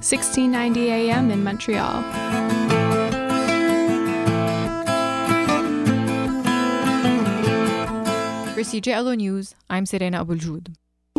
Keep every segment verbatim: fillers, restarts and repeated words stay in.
sixteen ninety A M in Montreal. For C J L O News, I'm Serena Abuljoud.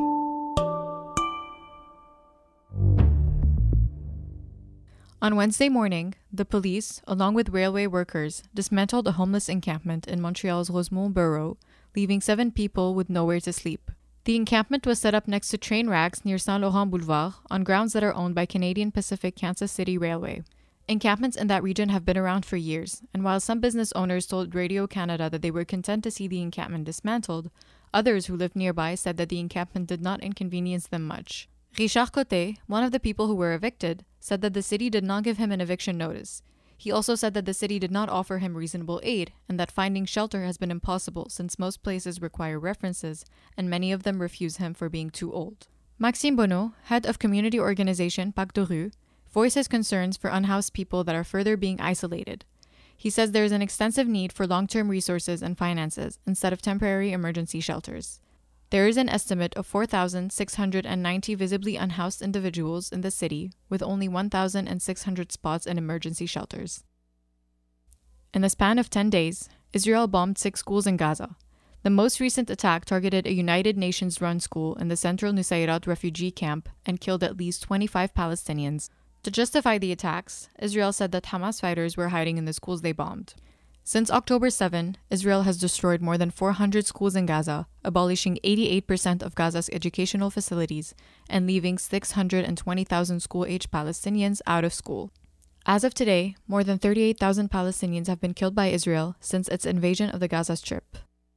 On Wednesday morning, the police, along with railway workers, dismantled a homeless encampment in Montreal's Rosemont borough, leaving seven people with nowhere to sleep. The encampment was set up next to train racks near Saint-Laurent Boulevard on grounds that are owned by Canadian Pacific Kansas City Railway. Encampments in that region have been around for years, and while some business owners told Radio-Canada that they were content to see the encampment dismantled, others who lived nearby said that the encampment did not inconvenience them much. Richard Cote, one of the people who were evicted, said that the city did not give him an eviction notice. He also said that the city did not offer him reasonable aid and that finding shelter has been impossible since most places require references and many of them refuse him for being too old. Maxime Bonneau, head of community organization Pacte de Rue, voices concerns for unhoused people that are further being isolated. He says there is an extensive need for long-term resources and finances instead of temporary emergency shelters. There is an estimate of four thousand six hundred ninety visibly unhoused individuals in the city, with only one thousand six hundred spots in emergency shelters. In the span of ten days, Israel bombed six schools in Gaza. The most recent attack targeted a United Nations-run school in the central Nusayrat refugee camp and killed at least twenty-five Palestinians. To justify the attacks, Israel said that Hamas fighters were hiding in the schools they bombed. Since October seventh, Israel has destroyed more than four hundred schools in Gaza, abolishing eighty-eight percent of Gaza's educational facilities and leaving six hundred twenty thousand school-aged Palestinians out of school. As of today, more than thirty-eight thousand Palestinians have been killed by Israel since its invasion of the Gaza Strip.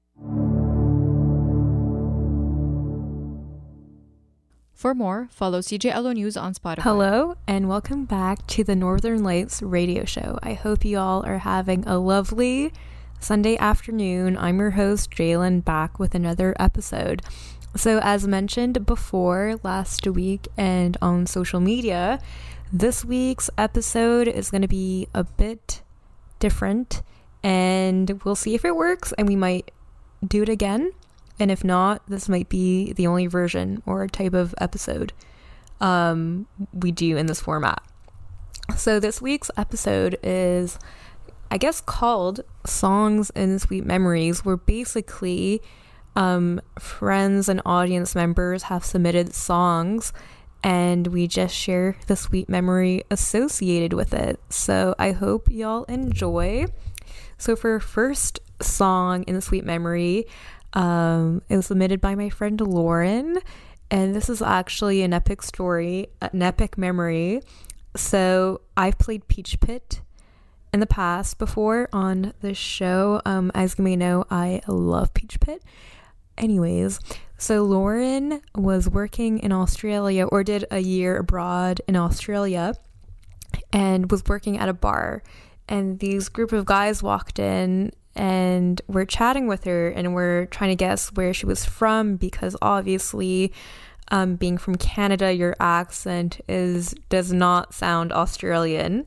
For more, follow C J L O News on Spotify. Hello, and welcome back to the Northern Lights radio show. I hope you all are having a lovely Sunday afternoon. I'm your host, Jalen, back with another episode. So as mentioned before last week and on social media, this week's episode is going to be a bit different, and we'll see if it works, and we might do it again. And if not, this might be the only version or type of episode um, we do in this format. So this week's episode is, I guess, called Songs and Sweet Memories, where basically um, friends and audience members have submitted songs and we just share the sweet memory associated with it. So I hope y'all enjoy. So for first song in the sweet memory, Um, it was submitted by my friend Lauren, and this is actually an epic story, an epic memory. So I've played Peach Pit in the past before on this show. Um, as you may know, I love Peach Pit. Anyways, so Lauren was working in Australia, or did a year abroad in Australia, and was working at a bar, and these group of guys walked in and we're chatting with her and we're trying to guess where she was from, because obviously um, being from Canada, your accent is does not sound Australian.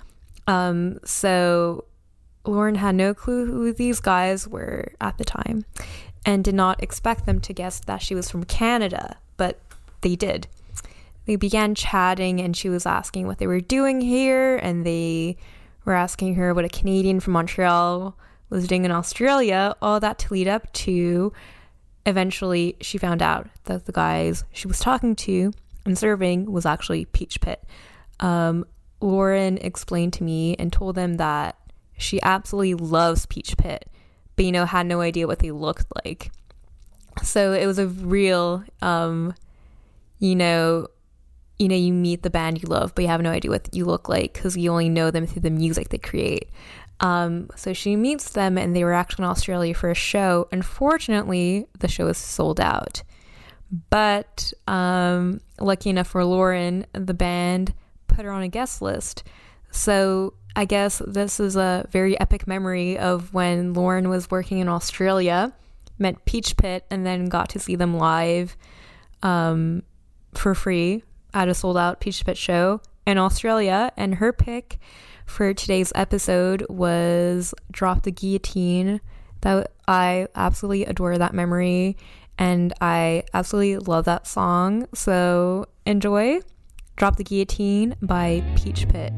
Um, so Lauren had no clue who these guys were at the time and did not expect them to guess that she was from Canada, but they did. They began chatting and she was asking what they were doing here, and they were asking her what a Canadian from Montreal was doing in Australia, all that to lead up to eventually she found out that the guys she was talking to and serving was actually Peach Pit. Um, Lauren explained to me and told them that she absolutely loves Peach Pit, but, you know, had no idea what they looked like. So it was a real, um, you know, you know, you meet the band you love, but you have no idea what you look like because you only know them through the music they create. Um, so she meets them, and they were actually in Australia for a show. Unfortunately, the show is sold out. But um, lucky enough for Lauren, the band put her on a guest list. So I guess this is a very epic memory of when Lauren was working in Australia, met Peach Pit, and then got to see them live um, for free at a sold-out Peach Pit show in Australia. And her pick for today's episode was Drop the Guillotine. That I absolutely adore that memory, and I absolutely love that song. So enjoy Drop the Guillotine by Peach Pit.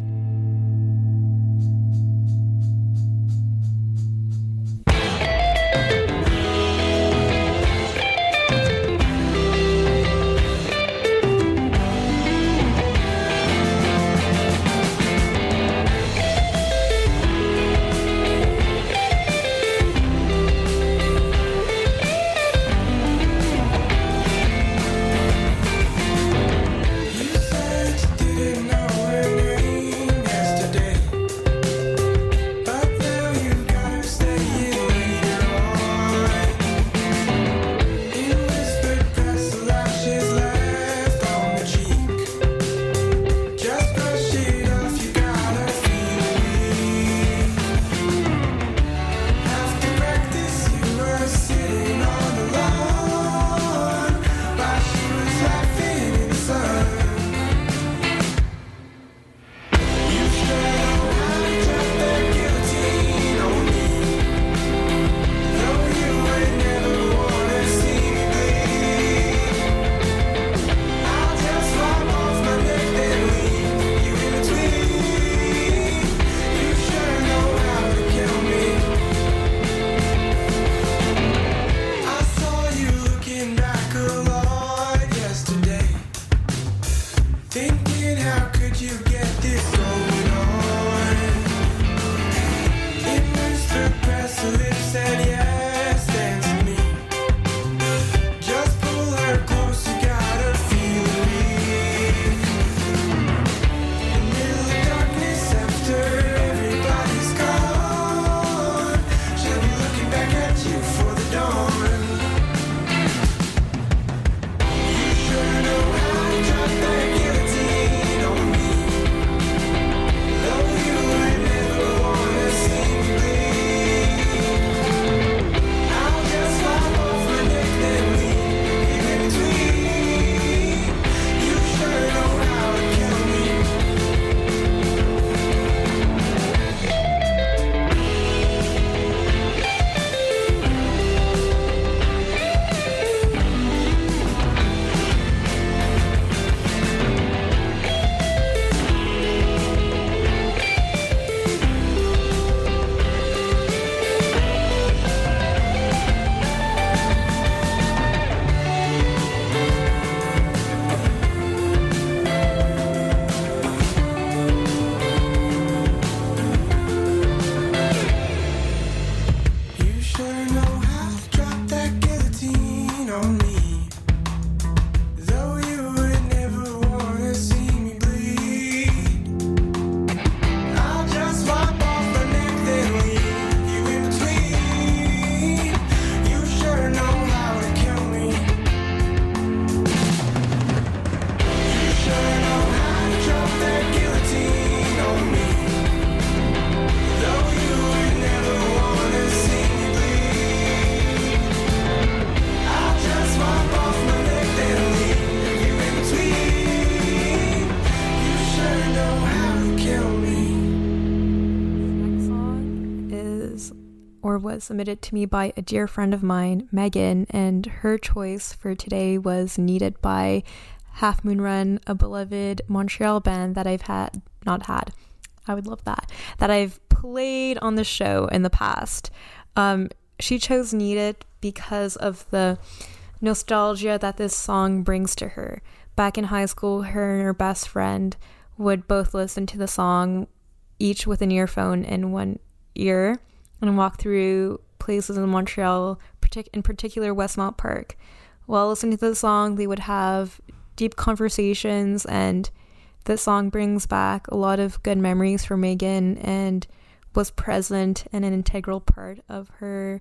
Was submitted to me by a dear friend of mine, Megan, and her choice for today was Needed by Half Moon Run, a beloved Montreal band that I've had, not had, I would love that, that I've played on the show in the past. Um, she chose Needed because of the nostalgia that this song brings to her. Back in high school, her and her best friend would both listen to the song, each with an earphone in one ear, and walk through places in Montreal, partic- in particular Westmount Park. While listening to the song, they would have deep conversations, and this song brings back a lot of good memories for Megan and was present and an integral part of her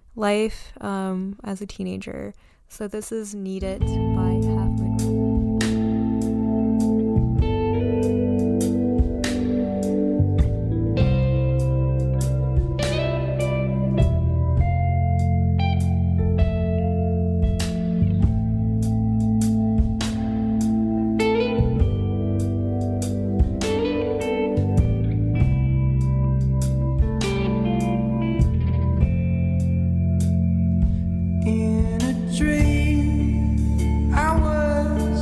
life um, as a teenager. So this is Need It by Half Moon Run. In a dream, I was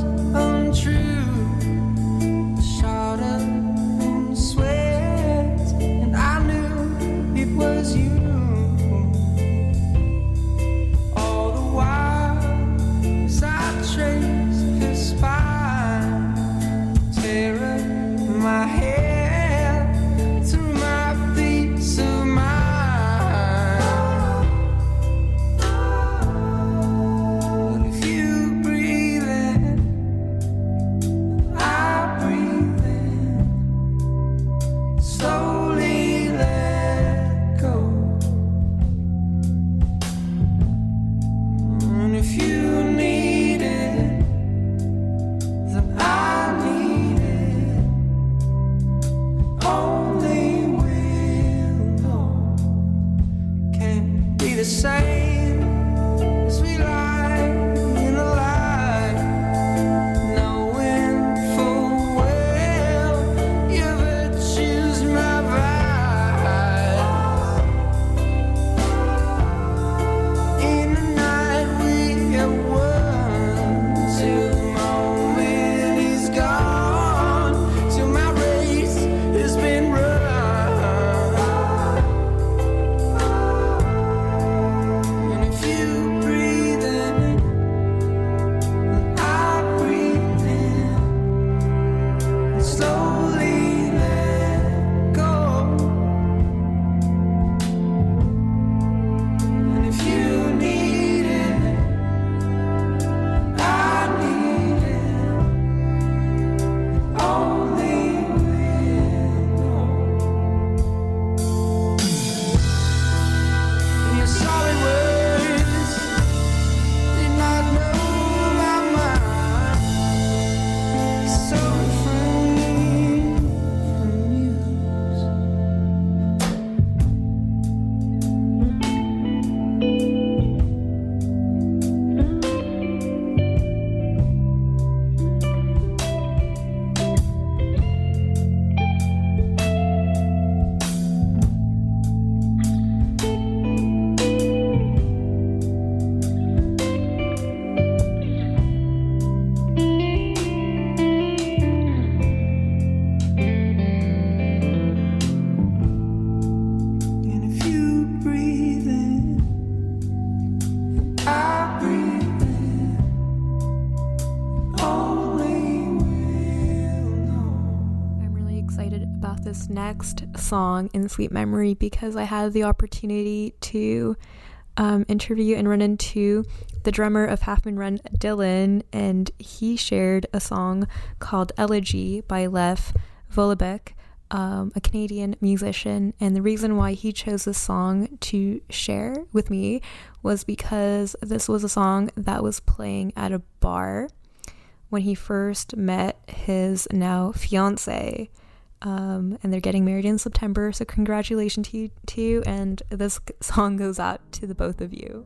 this next song in sweet memory because I had the opportunity to um, interview and run into the drummer of Half Moon Run, Dylan, and he shared a song called Elegy by Lev Volobek, um, a Canadian musician. And the reason why he chose this song to share with me was because this was a song that was playing at a bar when he first met his now fiance, um, and they're getting married in September, so congratulations to you, to you, and this song goes out to the both of you.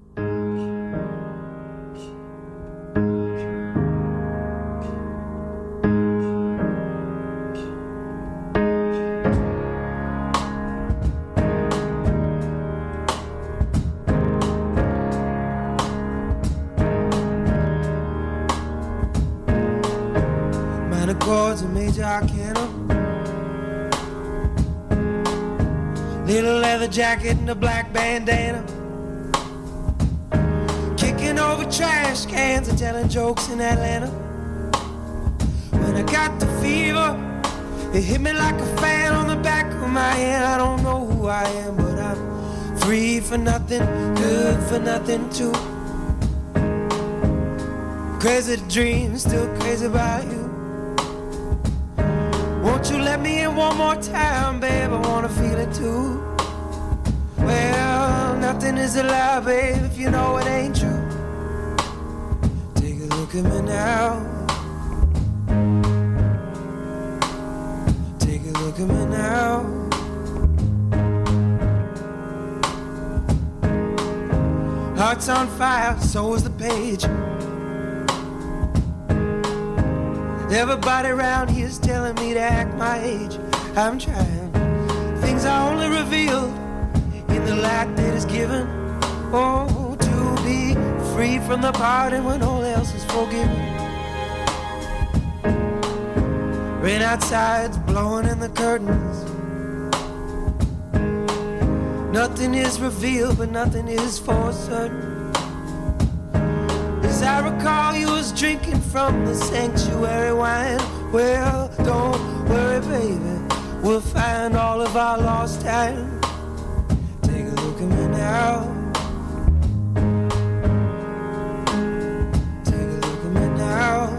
Chords, a major arcana, little leather jacket and a black bandana, kicking over trash cans and telling jokes in Atlanta. When I got the fever, it hit me like a fan on the back of my hand. I don't know who I am, but I'm free for nothing, good for nothing too. Crazy to dream, still crazy about you. Won't you let me in one more time, babe? I wanna feel it too. Well, nothing is a lie, babe, if you know it ain't true. Take a look at me now. Take a look at me now. Heart's on fire, so is the page. Everybody around here's telling me to act my age. I'm trying. Things are only revealed in the light that is given. Oh, to be free from the pardon when all else is forgiven. Rain outside's blowing in the curtains. Nothing is revealed, but nothing is for certain. As I recall, you was drinking from the sanctuary wine. Well, don't worry, baby, we'll find all of our lost time. Take a look at me now. Take a look at me now.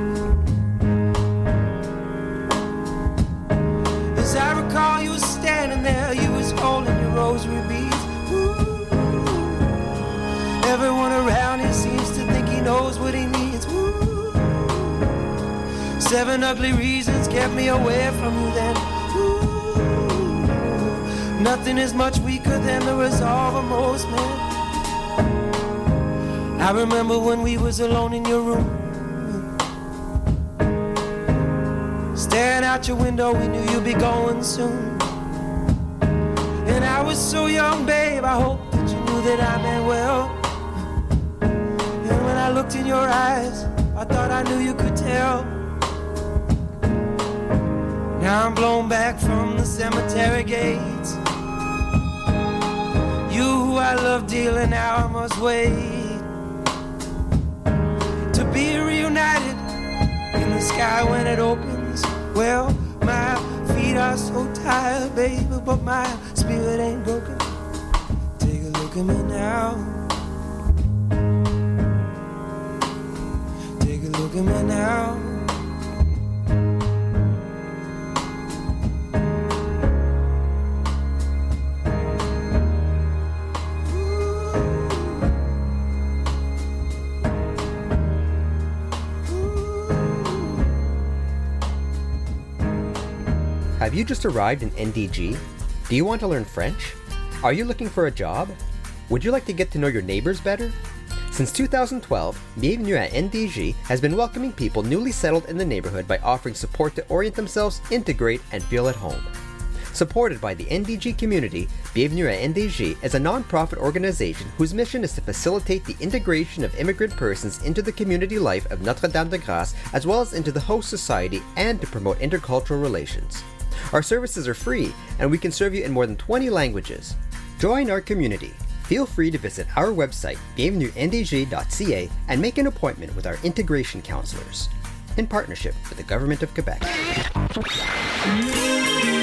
As I recall, you was standing there, you was holding your rosary beads. Ooh. Everyone around here seems to think he knows what he needs. Ooh. Seven ugly reasons kept me away from you then. Ooh. Nothing is much weaker than the resolve of most men. I remember when we was alone in your room, staring out your window, we knew you'd be going soon. And I was so young, babe, I hope that you knew that I meant well. I looked in your eyes, I thought I knew you could tell. Now I'm blown back from the cemetery gates. You who I love dearly, now I must wait to be reunited in the sky when it opens. Well, my feet are so tired, baby, but my spirit ain't broken. Take a look at me now. Look at me now. Have you just arrived in N D G? Do you want to learn French? Are you looking for a job? Would you like to get to know your neighbors better? Since two thousand twelve, Bienvenue à N D G has been welcoming people newly settled in the neighborhood by offering support to orient themselves, integrate, and feel at home. Supported by the N D G community, Bienvenue à N D G is a non-profit organization whose mission is to facilitate the integration of immigrant persons into the community life of Notre-Dame-de-Grâce, as well as into the host society, and to promote intercultural relations. Our services are free, and we can serve you in more than twenty languages. Join our community. Feel free to visit our website, bienvenue n d g dot c a, and make an appointment with our integration counselors, in partnership with the Government of Quebec.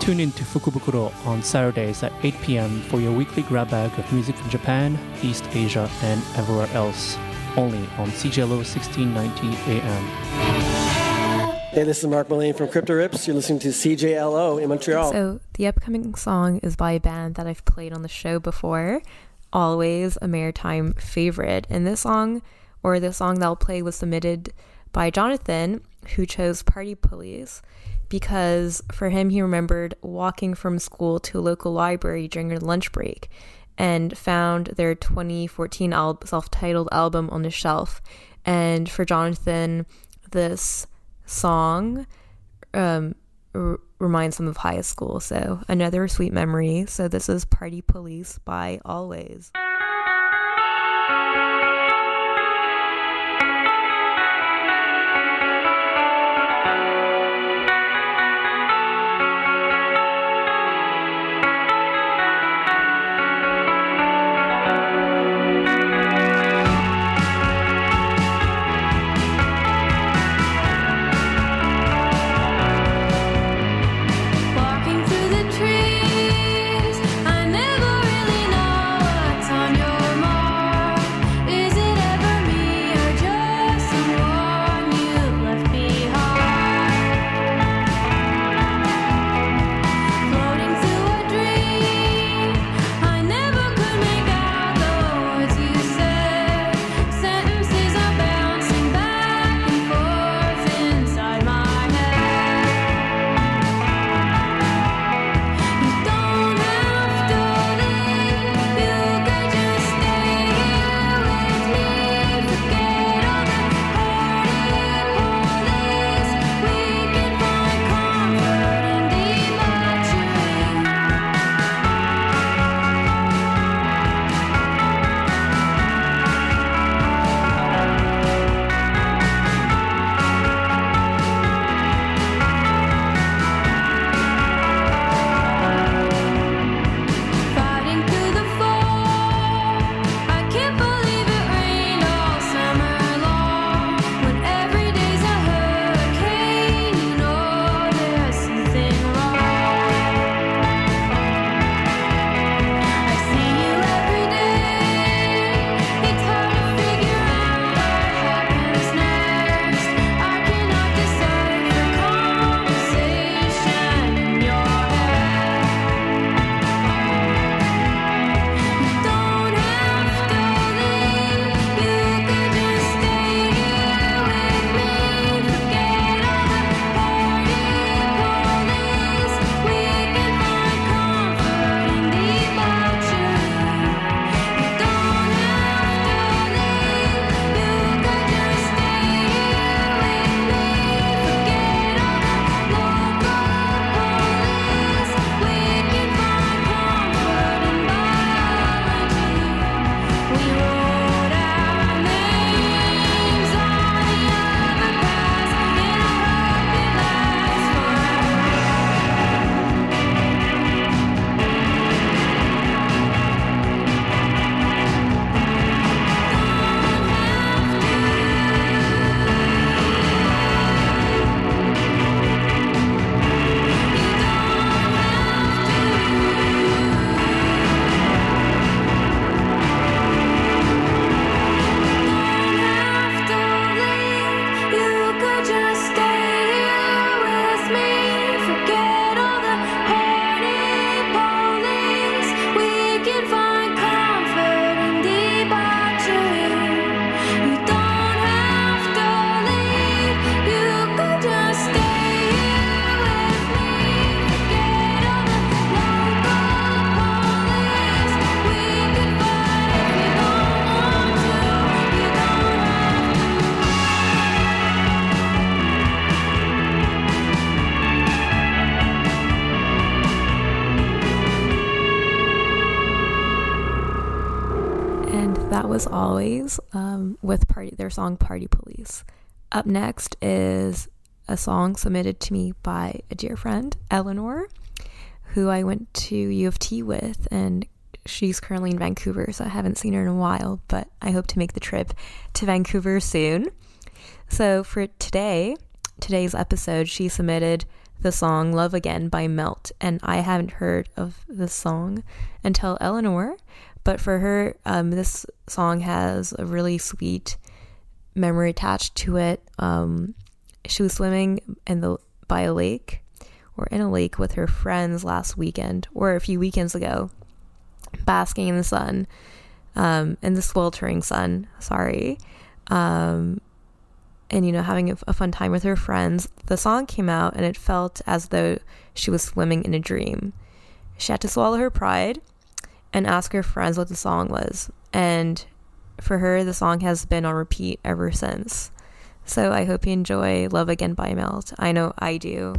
Tune in to Fukubukuro on Saturdays at eight p.m. for your weekly grab bag of music from Japan, East Asia, and everywhere else. Only on C J L O sixteen ninety A M. Hey, this is Mark Mullane from Crypto Rips. You're listening to C J L O in Montreal. So the upcoming song is by a band that I've played on the show before, Always, a Maritime favorite. And this song, or the song that I'll play, was submitted by Jonathan, who chose Party Police, because for him, he remembered walking from school to a local library during a lunch break and found their twenty fourteen al- self-titled album on the shelf. And for Jonathan, this song um, r- reminds him of high school. So another sweet memory. So this is Party Police by Always. Walking through the trees, I never really know what's on your mind. Is it ever me or just someone you've left behind? Floating through a dream, I never could make out the words you said. Sentences are bouncing back and forth inside my head. You don't have to leave, you could just stay here with me. Forget all the party police. We can find comfort in debauchery. Fighting through the fall, I can't believe it rained all summer long. When every day's a hurricane, you know there's something wrong. I see you every day. It's hard to figure out what happens next. I cannot decipher conversation in your head. You don't have to leave, you could just stay here with me. Forget all the party police. We can find comfort in debauchery. You don't have to leave, you could just stay here with me. Forget all the local police. We can find comfort in biology. We wrote our names on the overpass, and I hope it lasts forever. Have to leave, you could just stay here with me. Forget all the party police. We can find comfort in debauchery. You don't have to leave, you could just stay here with me. Forget all the local police. We can fight if you don't want to. You don't have to. And that was Always um, with party their song Party Police. Up next is a song submitted to me by a dear friend, Eleanor, who I went to U of T with, and she's currently in Vancouver, so I haven't seen her in a while, but I hope to make the trip to Vancouver soon. So for today, today's episode, she submitted the song Love Again by Melt, and I haven't heard of this song until Eleanor, but for her, um, this song has a really sweet memory attached to it. Um, she was swimming in the by a lake, or in a lake with her friends last weekend, or a few weekends ago, basking in the sun, um, in the sweltering sun, sorry, um, and, you know, having a, a fun time with her friends. The song came out and it felt as though she was swimming in a dream. She had to swallow her pride and ask her friends what the song was. And for her, the song has been on repeat ever since. So I hope you enjoy Love Again by Melt. I know I do.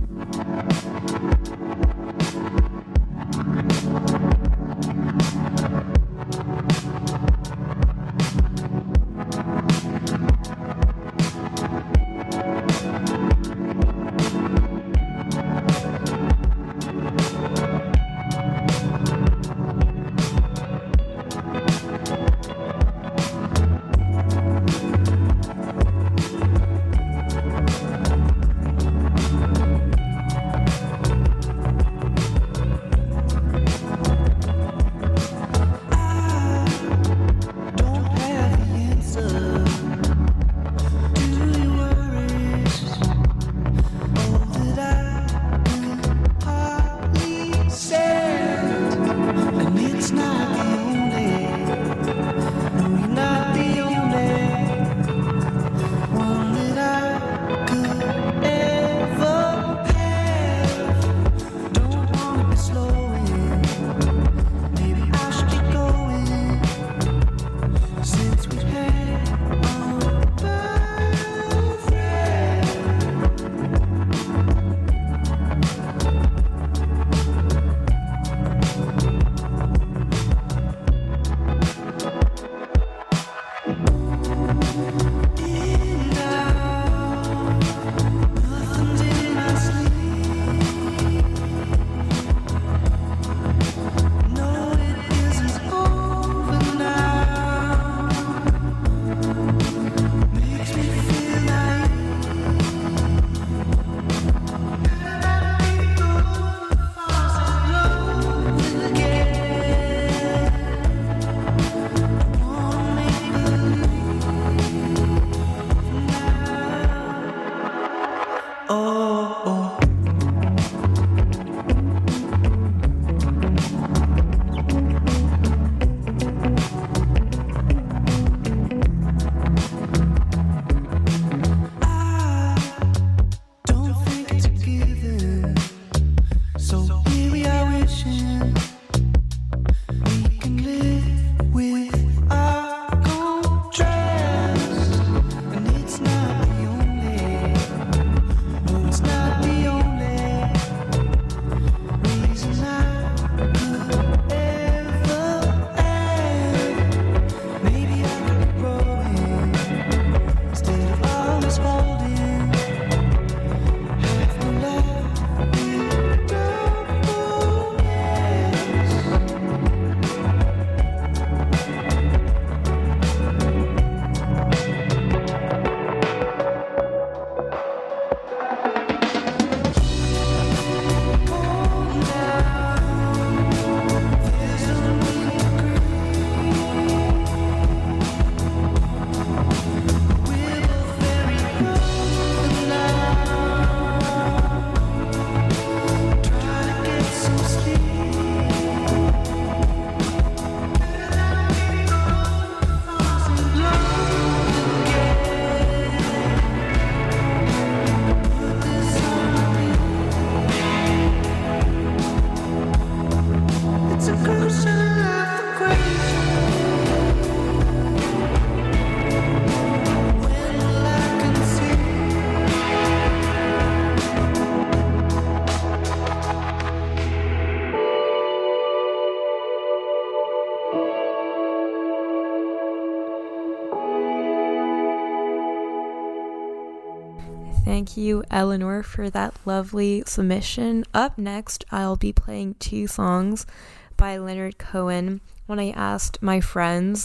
Thank you, Eleanor, for that lovely submission. Up next, I'll be playing two songs by Leonard Cohen. When I asked my friends,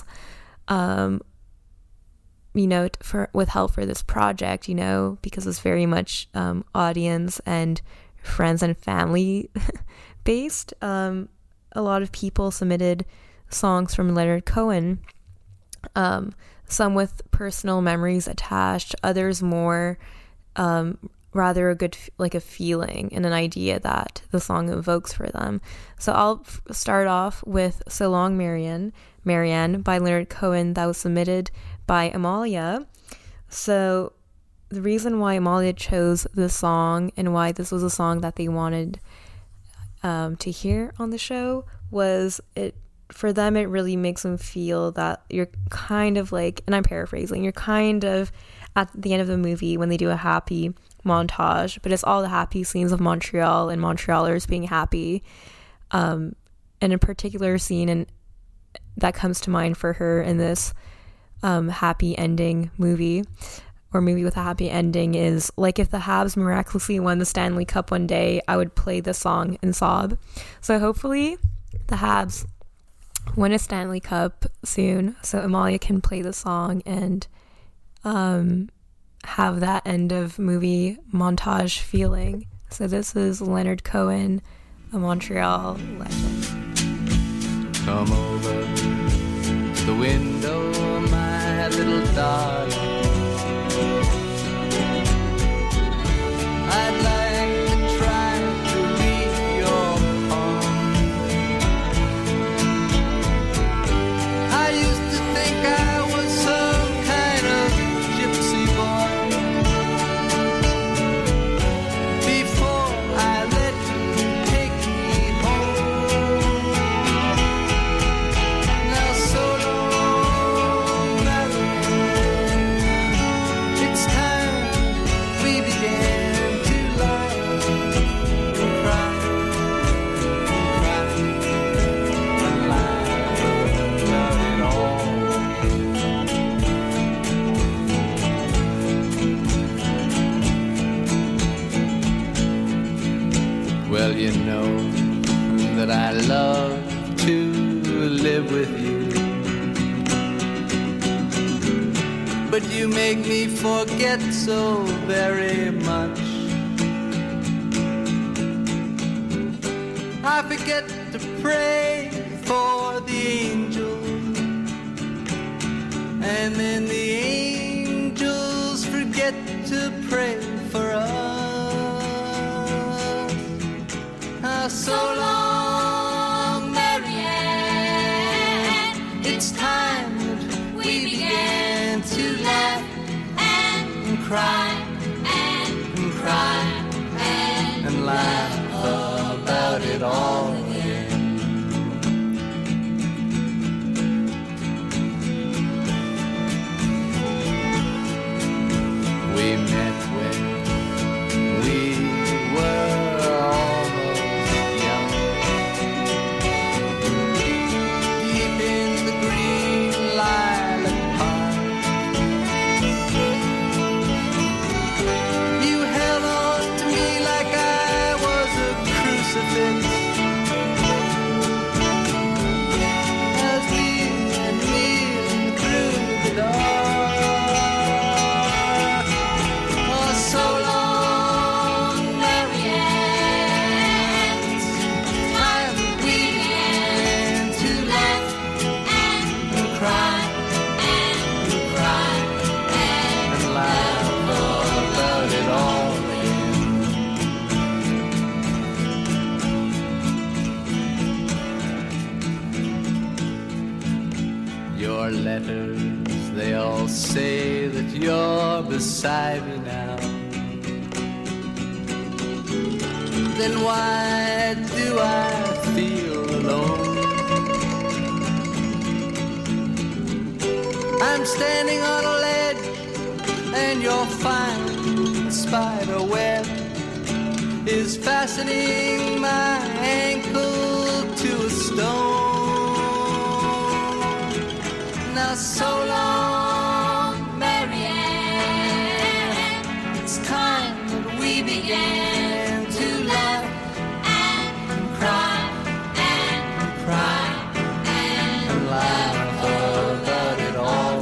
um, you know, for with help for this project, you know, because it's very much um, audience and friends and family based. Um, a lot of people submitted songs from Leonard Cohen, um, some with personal memories attached, others more um, rather a good, like a feeling and an idea that the song evokes for them. So I'll f- start off with So Long Marianne, Marianne by Leonard Cohen, that was submitted by Amalia. So the reason why Amalia chose this song and why this was a song that they wanted um, to hear on the show was it for them, it really makes them feel that you're kind of like, and I'm paraphrasing, you're kind of at the end of the movie when they do a happy montage, but it's all the happy scenes of Montreal and Montrealers being happy. Um, and a particular scene and that comes to mind for her in this um, happy ending movie or movie with a happy ending is like if the Habs miraculously won the Stanley Cup one day, I would play this song and sob. So hopefully the Habs win a Stanley Cup soon so Amalia can play the song and um, have that end of movie montage feeling. So this is Leonard Cohen, a Montreal legend. Come over to the window, my little darling. I'd like to try to read your palm. I used to think I was some kind of gypsy boy before I let you take me home. Now so long, Marianne, it's time we began. Well, you know that I love to live with you, but you make me forget so very much. I forget to pray for the angels, and then the angels forget to pray for us. So long, Marianne, it's time that we began to laugh and cry and cry and, and laugh about it all again. We met when we were letters, they all say that you're beside me now. Then why do I feel alone? I'm standing on a ledge and your fine spider web is fastening my ankle to a stone. Now so long, Marianne, it's time that we began to laugh and cry and cry and laugh about it all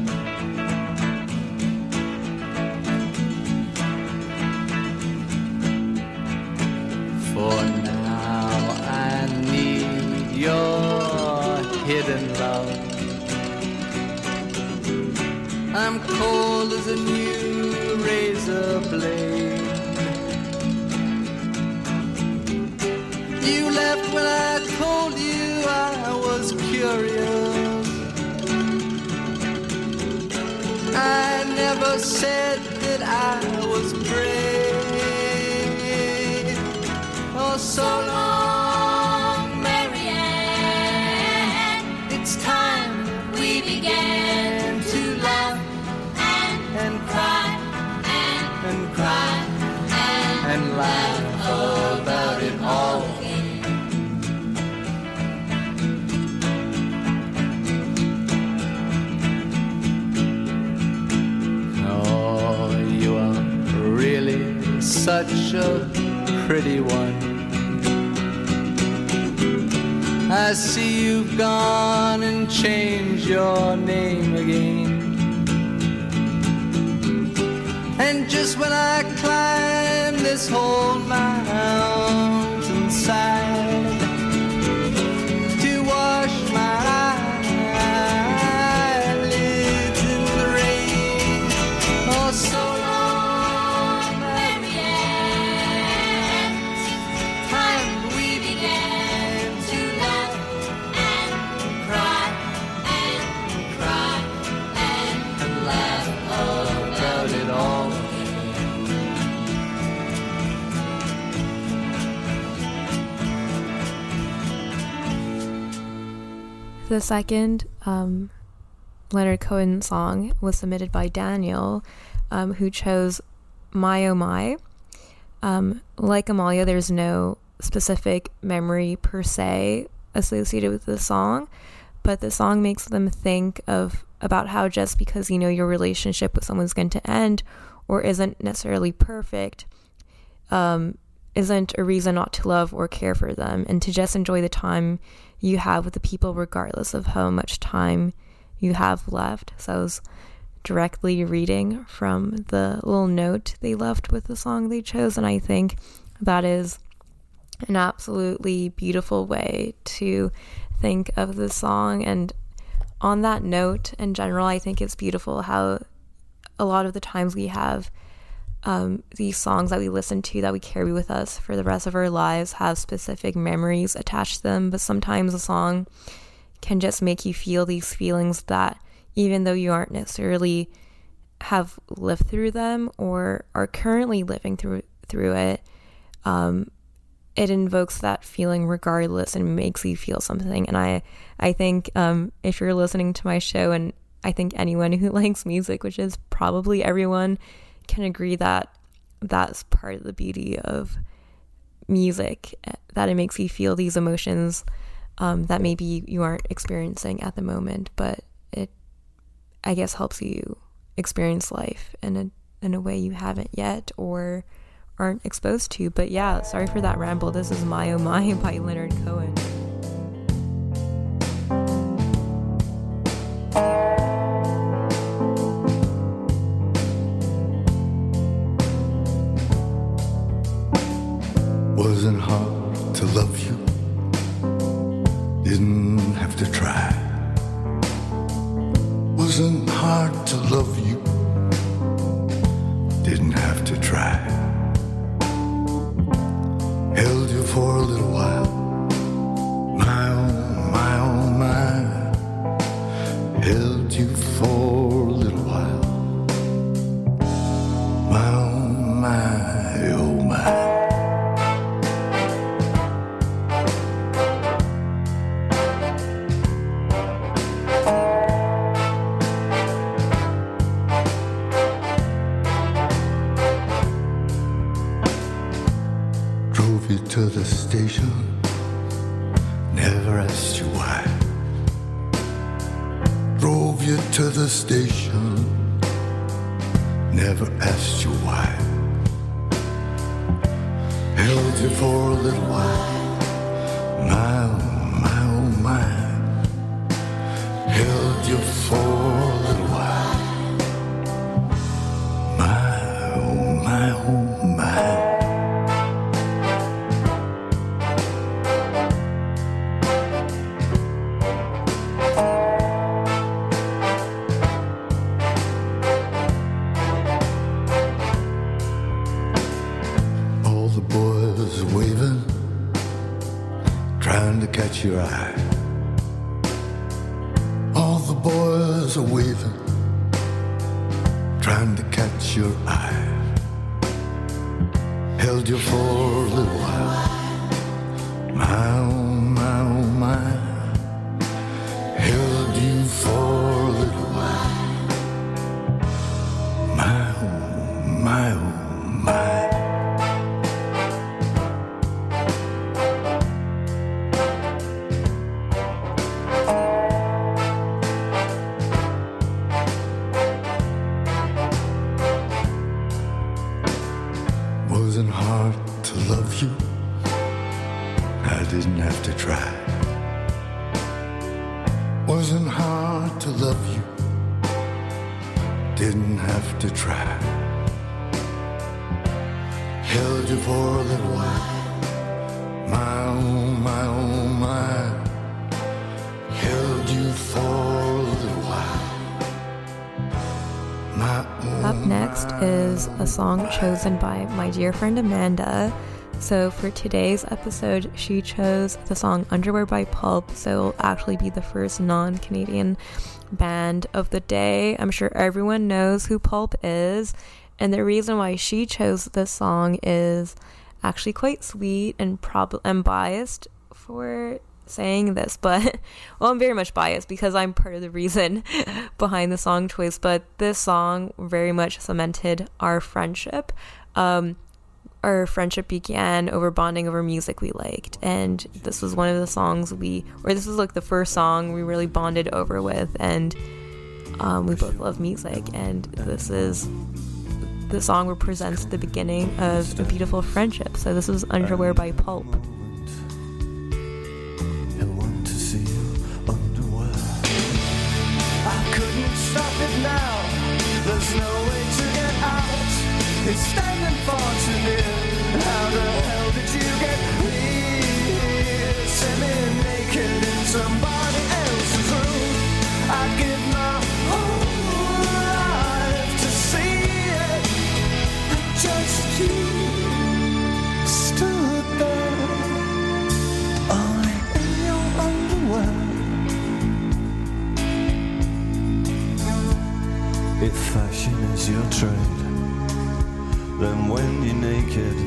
again. love. I'm cold as a new razor blade. You left when I told you I was curious. I never said that I was brave. Oh, so long, Marianne. It's time we began to laugh and, and cry and, and cry and, and laugh about it all. Such a pretty one. I see you've gone and changed your name again. And just when I climb this whole mountainside to wash my eyelids in the rain, oh, so the second um, Leonard Cohen song was submitted by Daniel, um, who chose My Oh My. Um, like Amalia, there's no specific memory per se associated with the song, but the song makes them think of about how just because you know your relationship with someone's going to end or isn't necessarily perfect, um, isn't a reason not to love or care for them, and to just enjoy the time you have with the people regardless of how much time you have left. So I was directly reading from the little note they left with the song they chose, and I think that is an absolutely beautiful way to think of the song. And on that note, in general, I think it's beautiful how a lot of the times we have Um, these songs that we listen to that we carry with us for the rest of our lives have specific memories attached to them, but sometimes a song can just make you feel these feelings that even though you aren't necessarily have lived through them or are currently living through through it, um, it invokes that feeling regardless and makes you feel something. And I, I think um, if you're listening to my show, and I think anyone who likes music, which is probably everyone, can agree that that's part of the beauty of music, that it makes you feel these emotions um, that maybe you aren't experiencing at the moment, but it, I guess, helps you experience life in a in a way you haven't yet or aren't exposed to. But yeah, sorry for that ramble. This is My Oh My by Leonard Cohen. Wasn't hard to love you, didn't have to try. Wasn't hard to love you, didn't have to try. Held you for a little while, my oh, my oh, my. Held you for a little while, my oh, my, oh, my. To the station, never asked you why. Drove you to the station, never asked you why. Held you for a little while, my oh, my oh, my. Held you for a little while, my oh, my oh, my. your eye. All the boys are waving, trying to catch your eye. Held you for a little while. My oh, my oh, my. Held you for a little while. My oh, my oh, my. Wasn't hard to love you. I didn't have to try. Wasn't hard to love you. Didn't have to try. Held you for a little while. My oh, my oh, my. Held you for a little while. My oh, Up next is a song chosen by my dear friend Amanda. So for today's episode, she chose the song Underwear by Pulp, so it'll actually be the first non-Canadian band of the day. I'm sure everyone knows who Pulp is, and the reason why she chose this song is actually quite sweet, and prob- I'm biased for saying this, but well, I'm very much biased because I'm part of the reason behind the song choice, but this song very much cemented our friendship. Um, our friendship began over bonding over music we liked, and this was one of the songs we, or this was like the first song we really bonded over with, and um, we both love music, and this is the song represents the beginning of a beautiful friendship. So this is Underwear by Pulp. Stop it now, there's no way to get out. It's standing far too near. How the hell did you get here? Semi-naked in somebody else's room. I'd give my whole life to see it. And just you stood there, only in your underwear. If fashion is your trade, then when you're naked,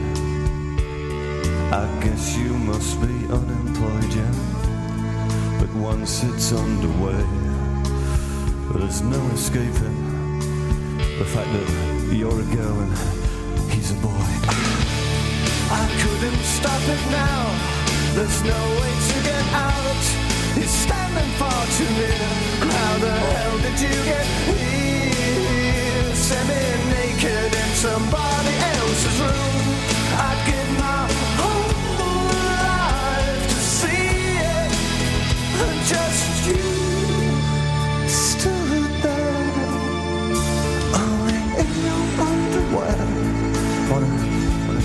I guess you must be unemployed, yeah. But once it's underway, there's no escaping the fact that you're a girl and he's a boy. I couldn't stop it now, there's no way to get out. He's standing far too near. How the hell did you get here? Semi-naked in somebody else's room. I'd give my whole life to see it. And just you stood there, only in your underwear. Wanna, wanna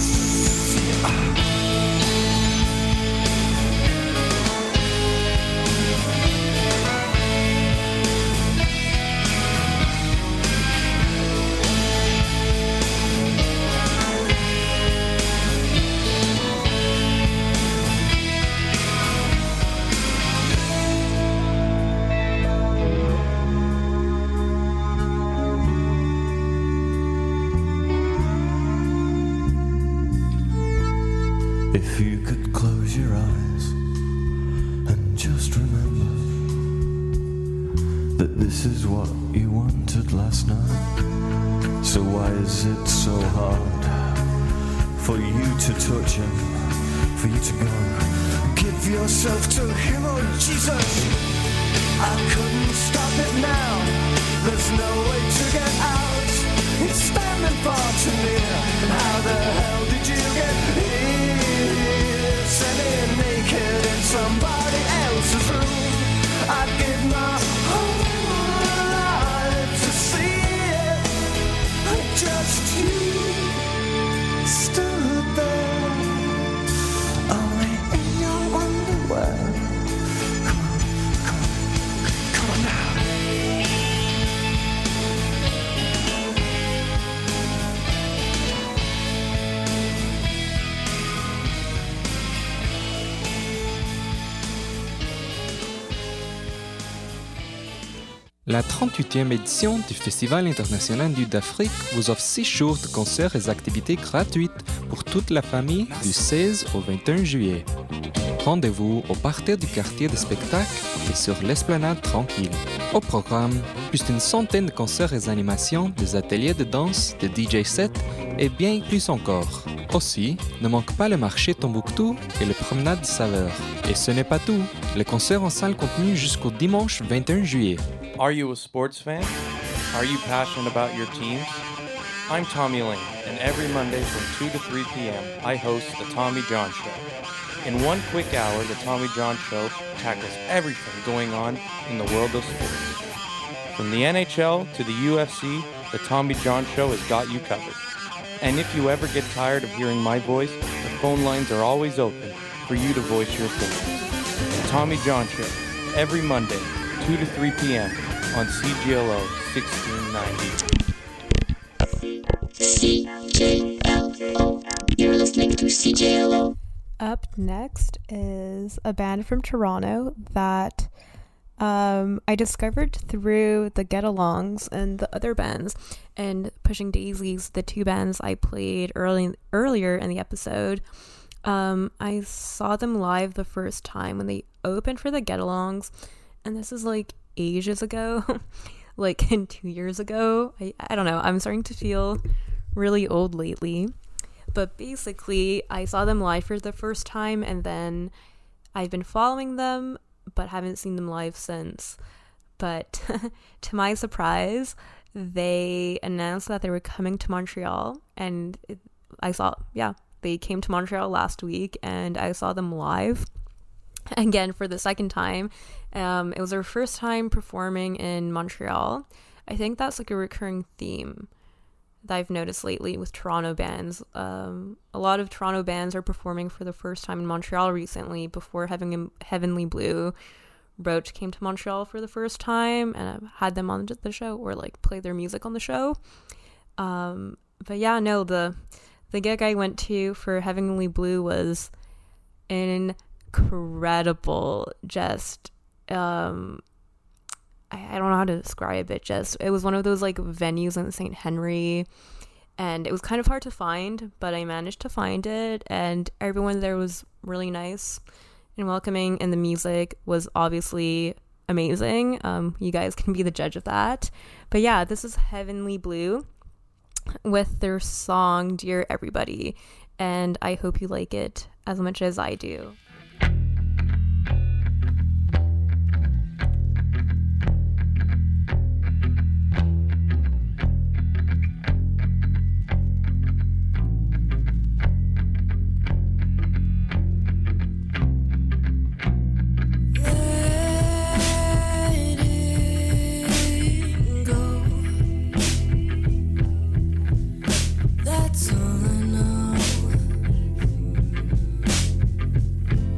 if you could close your eyes and just remember that this is what you wanted last night. So why is it so hard for you to touch him, for you to go give yourself to him? Oh Jesus, I couldn't stop it now, there's no way to get out. He's standing far too near. How the hell did you get here? Semi-naked in somebody else's room. I'd give my whole life to see it. Just you stood there, only in your underwear. Come on, come on, come on now. La trente-huitième édition du Festival international du d'Afrique vous offre six jours de concerts et activités gratuites pour toute la famille du seize au vingt et un juillet. Rendez-vous au parterre du quartier de spectacle et sur l'esplanade tranquille. Au programme, plus d'une centaine de concerts et animations, des ateliers de danse, des D J sets et bien plus encore. Aussi, ne manque pas le marché Tombouctou et le promenade de saveurs. Et ce n'est pas tout, les concerts en salle continuent jusqu'au dimanche vingt et un juillet. Are you a sports fan? Are you passionate about your teams? I'm Tommy Lane, and every Monday from two to three p.m. I host The Tommy John Show. In one quick hour, The Tommy John Show tackles everything going on in the world of sports. From the N H L to the U F C, The Tommy John Show has got you covered. And if you ever get tired of hearing my voice, the phone lines are always open for you to voice your opinions. The Tommy John Show, every Monday, two to three p.m. on C G L O sixteen ninety. C J L O. You're listening to C J L O. Up next is a band from Toronto that um, I discovered through the Get-Alongs and the other bands, and Pushing Daisies, the two bands I played early earlier in the episode. Um, I saw them live the first time when they opened for the Get-Alongs, and this is like ages ago, like in two years ago. I, I don't know, I'm starting to feel really old lately. But basically, I saw them live for the first time, and then I've been following them, but haven't seen them live since. But to my surprise, they announced that they were coming to Montreal, and it, I saw, yeah, they came to Montreal last week, and I saw them live again for the second time. Um, it was their first time performing in Montreal. I think that's like a recurring theme that I've noticed lately with Toronto bands. Um, a lot of Toronto bands are performing for the first time in Montreal recently. Before having Heavenly Blue, Roach came to Montreal for the first time, and I've had them on the show or like play their music on the show. Um, but yeah, no, the the gig I went to for Heavenly Blue was incredible. Just um I don't know how to describe it. Just it was one of those like venues in Saint Henry, and it was kind of hard to find, but I managed to find it, and everyone there was really nice and welcoming, and the music was obviously amazing. Um, you guys can be the judge of that. But yeah, this is Heavenly Blue with their song Dear Everybody, and I hope you like it as much as I do. That's all I know.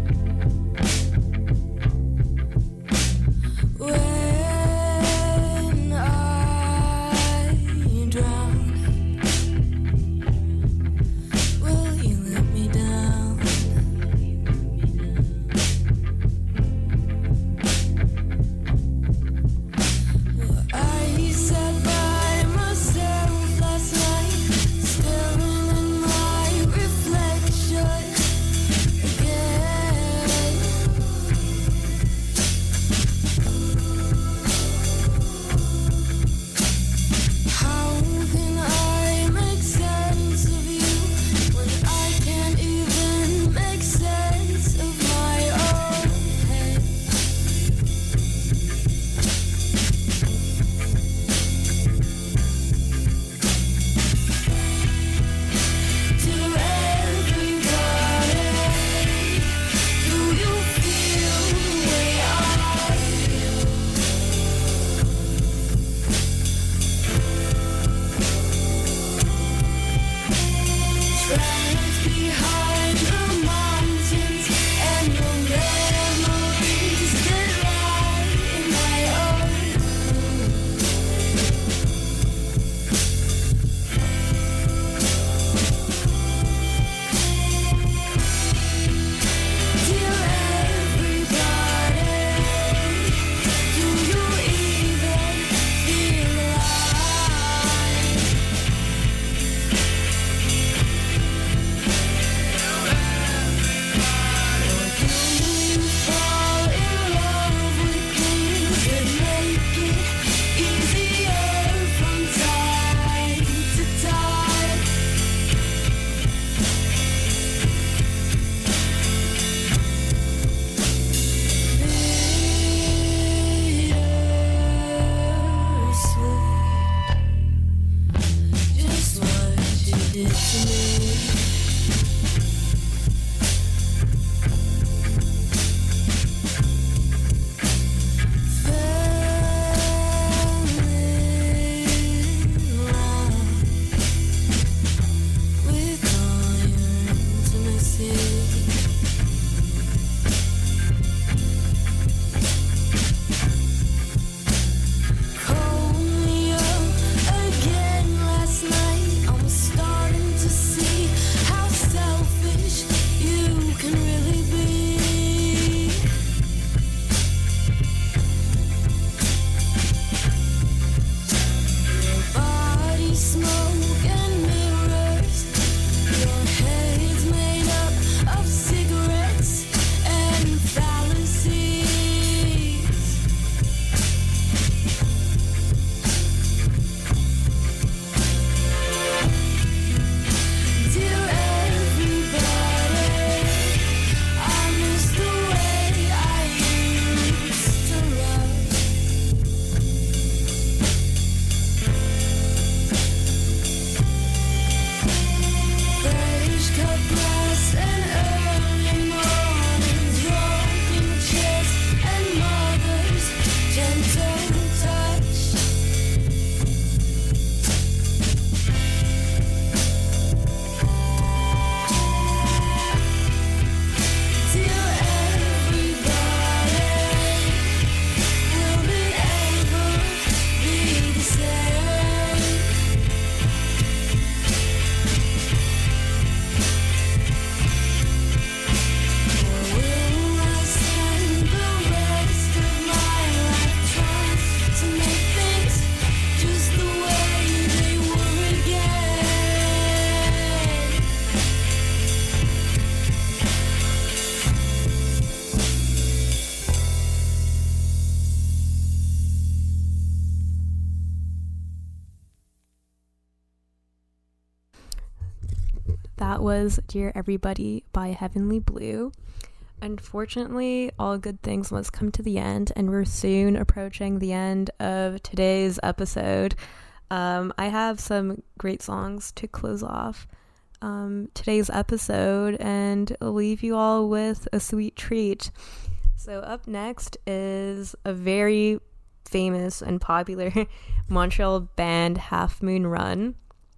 That was Dear Everybody by Heavenly Blue. Unfortunately, all good things must come to the end, and we're soon approaching the end of today's episode. Um, I have some great songs to close off um, today's episode, and I'll leave you all with a sweet treat. So up next is a very famous and popular Montreal band, Half Moon Run,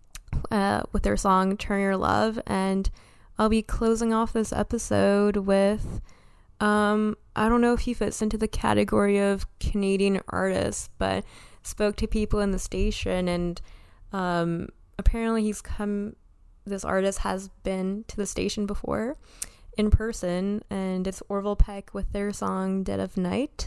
uh, with their song Turn Your Love, and I'll be closing off this episode with, um, I don't know if he fits into the category of Canadian artist, but spoke to people in the station, and um, apparently he's come, this artist has been to the station before in person, and it's Orville Peck with their song Dead of Night.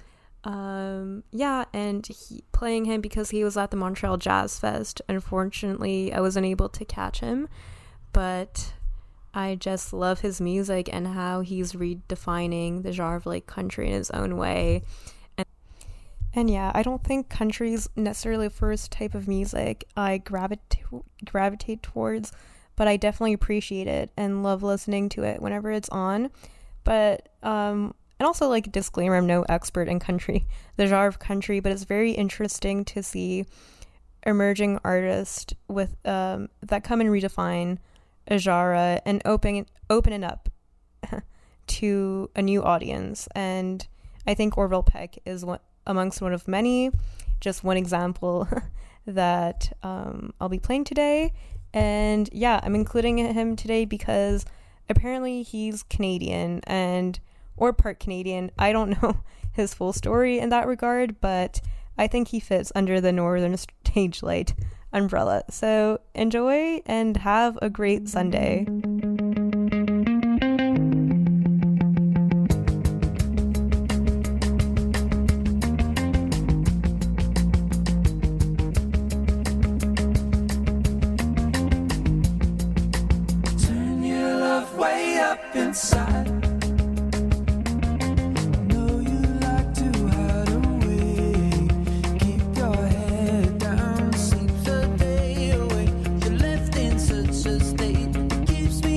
Um, yeah, and he, playing him because he was at the Montreal Jazz Fest. Unfortunately, I wasn't able to catch him, but I just love his music and how he's redefining the genre of like country in his own way. And, and yeah, I don't think country is necessarily the first type of music I gravitate gravitate towards, but I definitely appreciate it and love listening to it whenever it's on. But um and also, like, disclaimer, I'm no expert in country, the genre of country, but it's very interesting to see emerging artists with um that come and redefine a genre and open open it up to a new audience. And I think Orville Peck is one amongst one of many, just one example that um I'll be playing today. And yeah, I'm including him today because apparently he's Canadian and or part Canadian. I don't know his full story in that regard, but I think he fits under the Northern Stage Light umbrella. So enjoy and have a great Sunday. Turn your love way up inside. Keeps me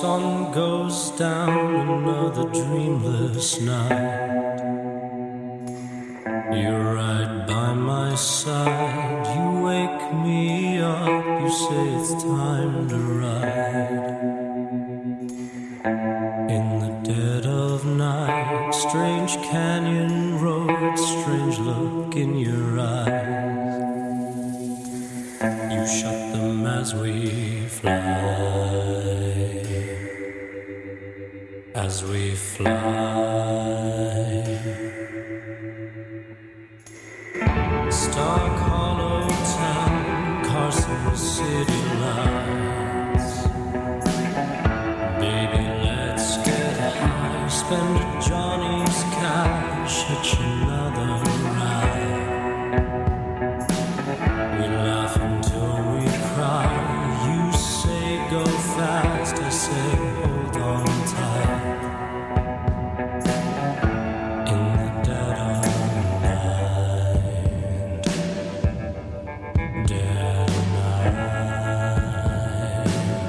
sun goes down, another dreamless night. You're right by my side, you wake me up, you say it's time to ride. In the dead of night, strange canyon road, strange look in your eyes. You shut them as we fly, as we fly. Stark Hollow Town, Carson City lights. Baby, let's get high, spend Johnny's cash, hitch another ride. We laugh until we cry, you say go fast, I say hold on tight. In the dead of night, dead night.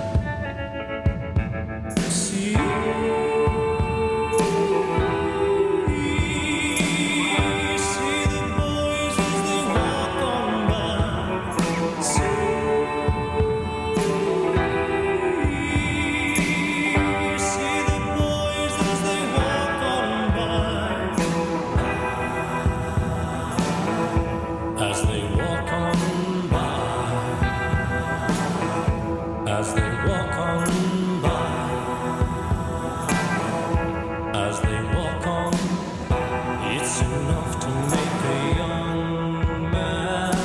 See you. As they walk on by, as they walk on by, as they walk on, it's enough to make a young man.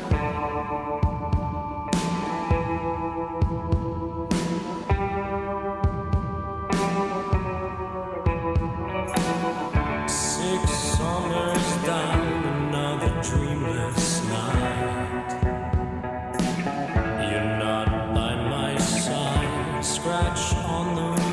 Six summers down, another dreamless night. You're not by my side, scratch on the